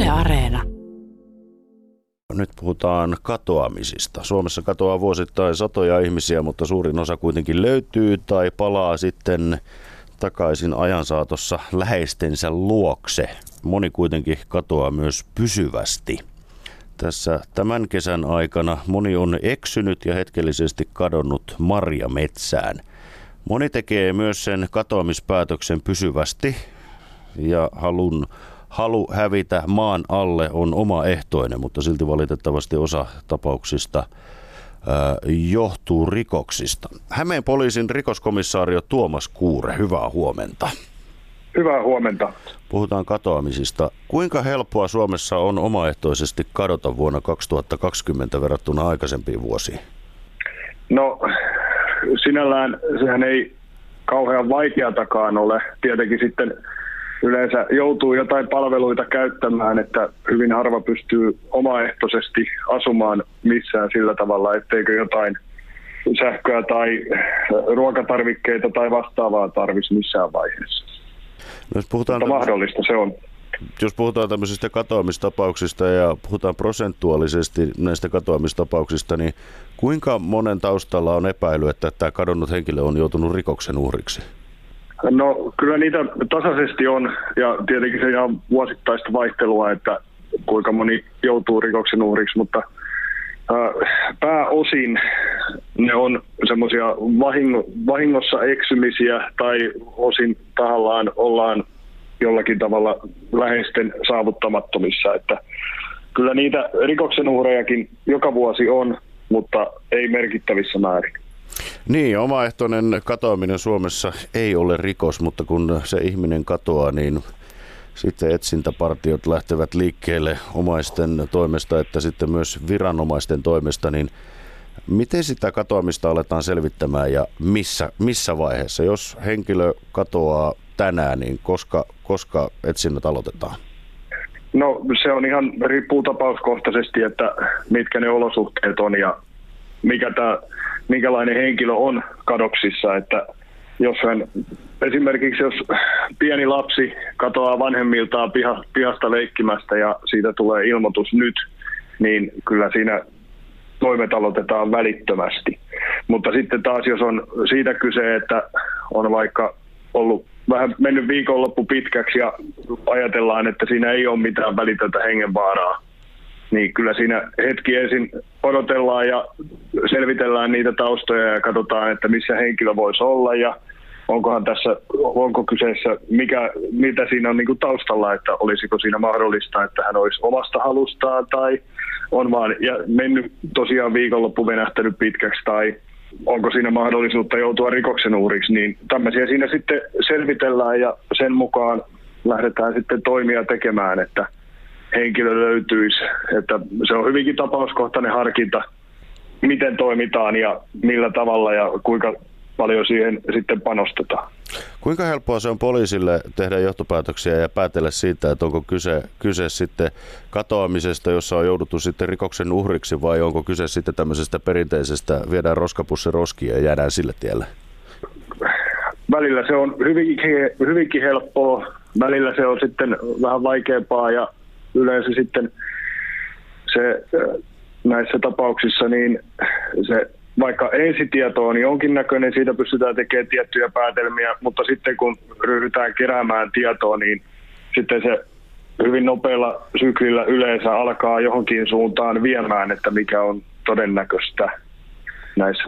Yle Areena. Nyt puhutaan katoamisista. Suomessa katoaa vuosittain satoja ihmisiä, mutta suurin osa kuitenkin löytyy tai palaa sitten takaisin ajan saatossa läheistensä luokse. Moni kuitenkin katoaa myös pysyvästi. Tässä tämän kesän aikana moni on eksynyt ja hetkellisesti kadonnut marjametsään. Moni tekee myös sen katoamispäätöksen pysyvästi ja halu hävitä maan alle on omaehtoinen, mutta silti valitettavasti osa tapauksista johtuu rikoksista. Hämeen poliisin rikoskomissaario Tuomas Kuure, hyvää huomenta. Hyvää huomenta. Puhutaan katoamisista. Kuinka helppoa Suomessa on omaehtoisesti kadota vuonna 2020 verrattuna aikaisempiin vuosiin? No sinällään sehän ei kauhean vaikeatakaan ole. Tietenkin sitten yleensä joutuu jotain palveluita käyttämään, että hyvin harva pystyy omaehtoisesti asumaan missään sillä tavalla, etteikö jotain sähköä tai ruokatarvikkeita tai vastaavaa tarvitsisi missään vaiheessa. No, mutta mahdollista se on. Jos puhutaan tämmöisistä katoamistapauksista ja puhutaan prosentuaalisesti näistä katoamistapauksista, niin kuinka monen taustalla on epäily, että tämä kadonnut henkilö on joutunut rikoksen uhriksi? No kyllä niitä tasaisesti on ja tietenkin se ihan vuosittaista vaihtelua, että kuinka moni joutuu rikoksen uhriksi, mutta pääosin ne on semmoisia vahingossa eksymisiä tai osin tahallaan ollaan jollakin tavalla läheisten saavuttamattomissa, että kyllä niitä rikoksen uhrejakin joka vuosi on, mutta ei merkittävissä määrin. Niin, omaehtoinen katoaminen Suomessa ei ole rikos, mutta kun se ihminen katoaa, niin sitten etsintäpartiot lähtevät liikkeelle omaisten toimesta, että sitten myös viranomaisten toimesta, niin miten sitä katoamista aletaan selvittämään ja missä vaiheessa? Jos henkilö katoaa tänään, niin koska etsinnät aloitetaan? No se on ihan riippuu tapauskohtaisesti, että mitkä ne olosuhteet on ja minkälainen henkilö on kadoksissa, että esimerkiksi jos pieni lapsi katoaa vanhemmiltaan pihasta leikkimästä ja siitä tulee ilmoitus nyt, niin kyllä siinä toimet aloitetaan välittömästi. Mutta sitten taas jos on siitä kyse, että on vaikka ollut vähän mennyt viikonloppu pitkäksi ja ajatellaan, että siinä ei ole mitään välitöntä hengenvaaraa, niin kyllä siinä hetki ensin odotellaan ja selvitellään niitä taustoja ja katsotaan, että missä henkilö voisi olla ja onko kyseessä, mitä siinä on niin kuin taustalla, että olisiko siinä mahdollista, että hän olisi omasta halustaan tai on vaan mennyt tosiaan viikonloppu venähtänyt pitkäksi tai onko siinä mahdollisuutta joutua rikoksen uhriksi, niin tämmöisiä siinä sitten selvitellään ja sen mukaan lähdetään sitten toimia tekemään, että henkilö löytyisi, että se on hyvinkin tapauskohtainen harkinta, miten toimitaan ja millä tavalla ja kuinka paljon siihen sitten panostetaan. Kuinka helppoa se on poliisille tehdä johtopäätöksiä ja päätellä siitä, että onko kyse sitten katoamisesta, jossa on jouduttu sitten rikoksen uhriksi vai onko kyse sitten tämmöisestä perinteisestä viedään roskapussi roskiin ja jäädään sille tielle? Välillä se on hyvinkin helppoa, välillä se on sitten vähän vaikeampaa ja yleensä sitten se näissä tapauksissa niin se vaikka ensitieto on jonkinnäköinen, siitä pystytään tekemään tiettyjä päätelmiä, mutta sitten kun ryhdytään keräämään tietoa, niin sitten se hyvin nopealla syklillä yleensä alkaa johonkin suuntaan viemään, että mikä on todennäköistä näissä,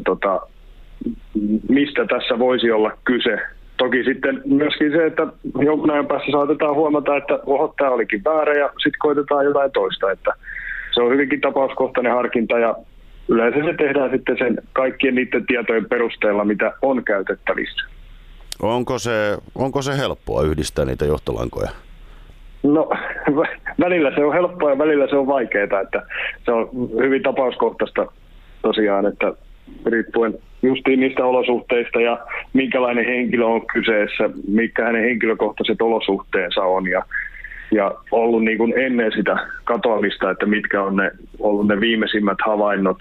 mistä tässä voisi olla kyse. Toki sitten myöskin se, että jonkun ajan päässä saatetaan huomata, että tämä olikin väärä ja sitten koitetaan jotain toista, että se on hyvinkin tapauskohtainen harkinta ja yleensä se tehdään sitten sen kaikkien niiden tietojen perusteella, mitä on käytettävissä. Onko se helppoa yhdistää niitä johtolankoja? No välillä se on helppoa ja välillä se on vaikeaa, että se on hyvin tapauskohtaista tosiaan, että riippuen justiin niistä olosuhteista ja minkälainen henkilö on kyseessä, mitkä hänen henkilökohtaiset olosuhteensa on ja ollut niin kuin ennen sitä katoamista, että mitkä on ollut ne viimeisimmät havainnot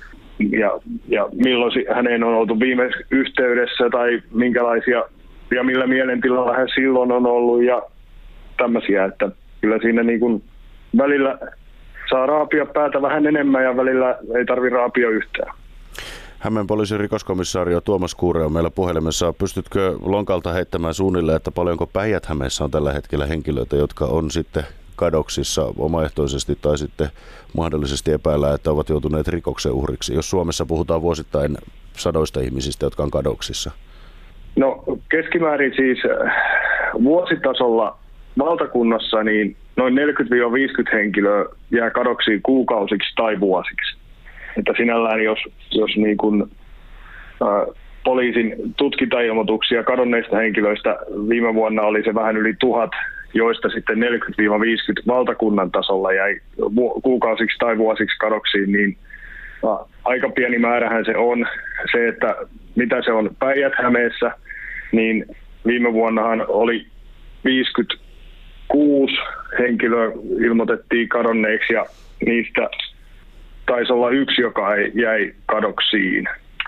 ja milloin häneen on oltu viime yhteydessä tai minkälaisia ja millä mielentilalla hän silloin on ollut ja tämmöisiä, että kyllä siinä niin kuin välillä saa raapia päätä vähän enemmän ja välillä ei tarvitse raapia yhtään. Hämeen poliisin rikoskomissaario Tuomas Kuure on meillä puhelimessa. Pystytkö lonkalta heittämään suunnilleen, että paljonko Päijät-Hämeessä on tällä hetkellä henkilöitä, jotka on sitten kadoksissa omaehtoisesti tai sitten mahdollisesti epäillään, että ovat joutuneet rikoksen uhriksi, jos Suomessa puhutaan vuosittain sadoista ihmisistä, jotka on kadoksissa? No keskimäärin siis vuositasolla valtakunnassa niin noin 40-50 henkilöä jää kadoksiin kuukausiksi tai vuosiksi. Että sinällään jos niin kuin, poliisin tutkintailmoituksia kadonneista henkilöistä viime vuonna oli se vähän yli 1000, joista sitten 40-50 valtakunnan tasolla jäi kuukausiksi tai vuosiksi kadoksiin, niin aika pieni määrähän se on. Se, että mitä se on Päijät-Hämeessä, niin viime vuonnahan oli 56 henkilöä ilmoitettiin kadonneeksi ja niistä taisi olla yksi, joka jäi kadoksiin.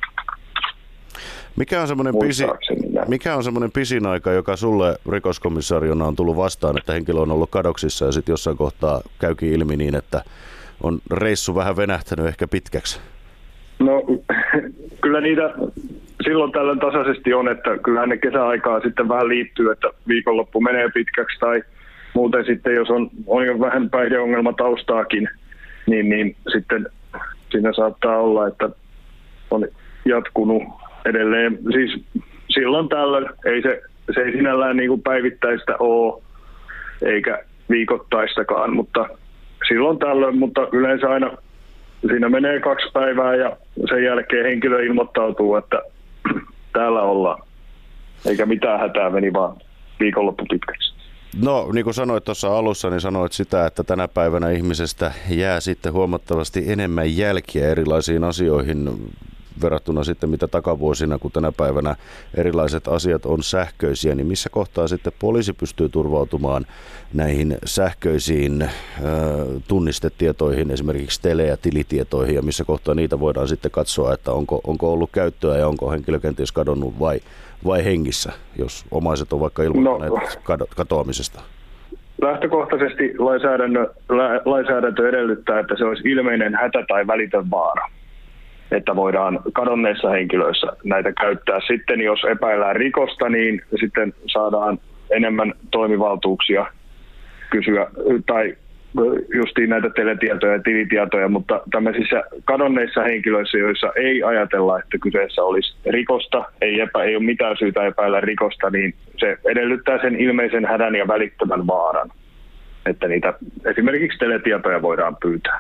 Mikä on semmoinen pisin aika, joka sulle rikoskomissaariona on tullut vastaan, että henkilö on ollut kadoksissa ja sitten jossain kohtaa käykin ilmi niin, että on reissu vähän venähtänyt ehkä pitkäksi? No kyllä niitä silloin tällöin tasaisesti on, että kyllähän ne kesäaikaa sitten vähän liittyy, että viikonloppu menee pitkäksi tai muuten sitten jos on jo vähän päihdeongelma taustaakin, niin sitten siinä saattaa olla, että on jatkunut edelleen. Siis silloin tällöin se ei sinällään niin kuin päivittäistä ole, eikä viikoittaistakaan, mutta silloin tällöin, mutta yleensä aina siinä menee 2 päivää ja sen jälkeen henkilö ilmoittautuu, että täällä ollaan. Eikä mitään hätää, meni vaan viikonloppu pitkäksi. No, niin kuin sanoit tuossa alussa, niin sanoit sitä, että tänä päivänä ihmisestä jää sitten huomattavasti enemmän jälkiä erilaisiin asioihin verrattuna sitten mitä takavuosina, kun tänä päivänä erilaiset asiat on sähköisiä, niin missä kohtaa sitten poliisi pystyy turvautumaan näihin sähköisiin tunnistetietoihin, esimerkiksi tele- ja tilitietoihin, ja missä kohtaa niitä voidaan sitten katsoa, että onko ollut käyttöä ja onko henkilö kenties kadonnut vai hengissä, jos omaiset on vaikka ilmoittaneet katoamisesta? Lähtökohtaisesti lainsäädäntö edellyttää, että se olisi ilmeinen hätä tai välitön vaara, että voidaan kadonneissa henkilöissä näitä käyttää. Sitten jos epäillään rikosta, niin sitten saadaan enemmän toimivaltuuksia kysyä tai justiin näitä teletietoja ja tilitietoja, mutta tämmöisissä kadonneissa henkilöissä, joissa ei ajatella, että kyseessä olisi rikosta, ei ole mitään syytä epäillä rikosta, niin se edellyttää sen ilmeisen hädän ja välittömän vaaran, että niitä esimerkiksi teletietoja voidaan pyytää.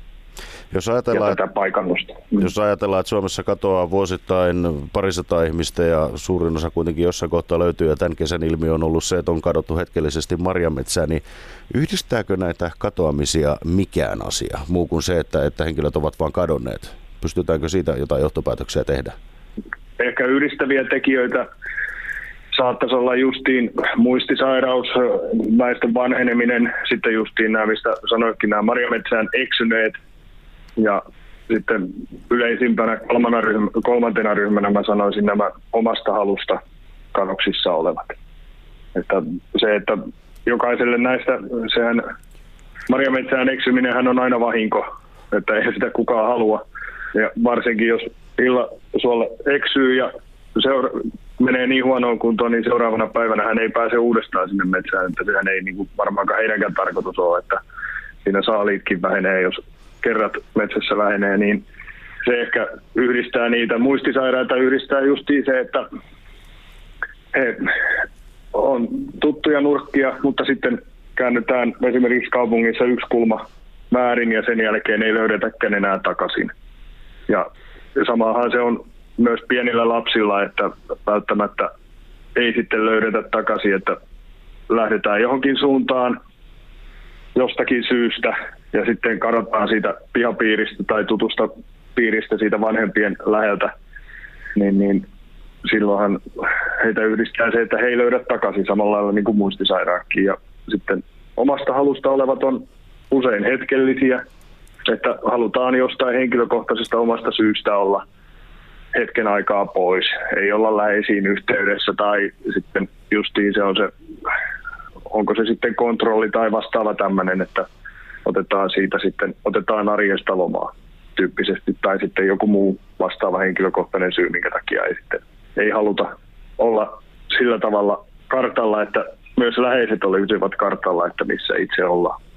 Jos ajatellaan, että Suomessa katoaa vuosittain 200 ihmistä ja suurin osa kuitenkin jossain kohtaa löytyy ja tämän kesän ilmiö on ollut se, että on kadottu hetkellisesti marjametsään, niin yhdistääkö näitä katoamisia mikään asia muu kuin se, että henkilöt ovat vain kadonneet? Pystytäänkö siitä jotain johtopäätöksiä tehdä? Ehkä yhdistäviä tekijöitä saattaisi olla justiin muistisairaus, väestön vanheneminen, sitten justiin nämä, mistä sanoitkin, nämä marjametsään eksyneet. Ja sitten yleisimpänä kolmantena ryhmänä mä sanoisin nämä omasta halusta kadoksissa olevat. Että se, että jokaiselle näistä, sehän marjametsään eksyminenhän on aina vahinko, että eihän sitä kukaan halua. Ja varsinkin jos illasuolle eksyy ja menee niin huonoon kuntoon, niin seuraavana päivänä hän ei pääse uudestaan sinne metsään. Että sehän ei niin kuin varmaankaan heidänkään tarkoitus ole, että siinä saaliitkin vähenee, jos kerrat metsässä vähenee, niin se ehkä yhdistää niitä muistisairaita, yhdistää justiin se, että he on tuttuja nurkkia, mutta sitten käännytään esimerkiksi kaupungissa yksi kulma väärin ja sen jälkeen ei löydetäkään enää takaisin. Ja samahan se on myös pienillä lapsilla, että välttämättä ei sitten löydetä takaisin, että lähdetään johonkin suuntaan jostakin syystä ja sitten kadottaan siitä pihapiiristä tai tutusta piiristä siitä vanhempien läheltä, niin silloinhan heitä yhdistää se, että he ei löydä takaisin samalla lailla niin kuin muistisairaatkin. Ja sitten omasta halusta olevat on usein hetkellisiä, että halutaan jostain henkilökohtaisesta omasta syystä olla hetken aikaa pois. Ei olla läheisiin yhteydessä tai sitten justiin se on se, onko se sitten kontrolli tai vastaava tämmöinen, että otetaan siitä sitten, otetaan arjesta lomaa tyyppisesti, tai sitten joku muu vastaava henkilökohtainen syy, minkä takia ei haluta olla sillä tavalla kartalla, että myös läheiset olisivat kartalla, että missä itse ollaan.